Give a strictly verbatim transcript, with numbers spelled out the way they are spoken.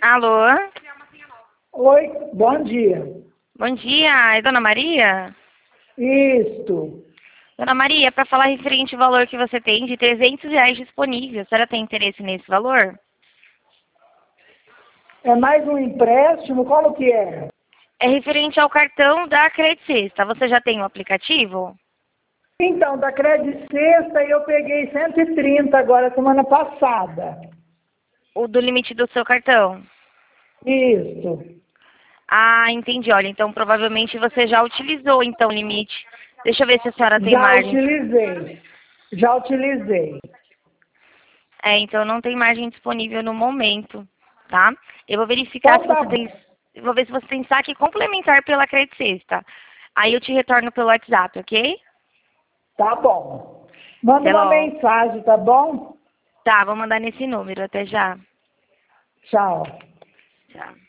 Alô? Oi, bom dia. Bom dia, é Dona Maria? Isto. Dona Maria, para falar referente ao valor que você tem de trezentos reais disponível, a senhora tem interesse nesse valor? É mais um empréstimo? Qual que é? É referente ao cartão da Credit Sexta. Você já tem o aplicativo? Então, da Credit Sexta eu peguei cento e trinta agora, semana passada. O do limite do seu cartão? Isso. Ah, entendi. Olha, então provavelmente você já utilizou então o limite. Deixa eu ver se a senhora tem Já margem. utilizei. Já utilizei. É, então não tem margem disponível no momento, tá? Eu vou verificar Então se tá você tem, bom. eu vou ver se você tem saque complementar pela Credit Sexta. Aí eu te retorno pelo WhatsApp, ok? Tá bom. Manda Até uma logo. mensagem, tá bom? Tá, vou mandar nesse número. Até já. Tchau. Tchau.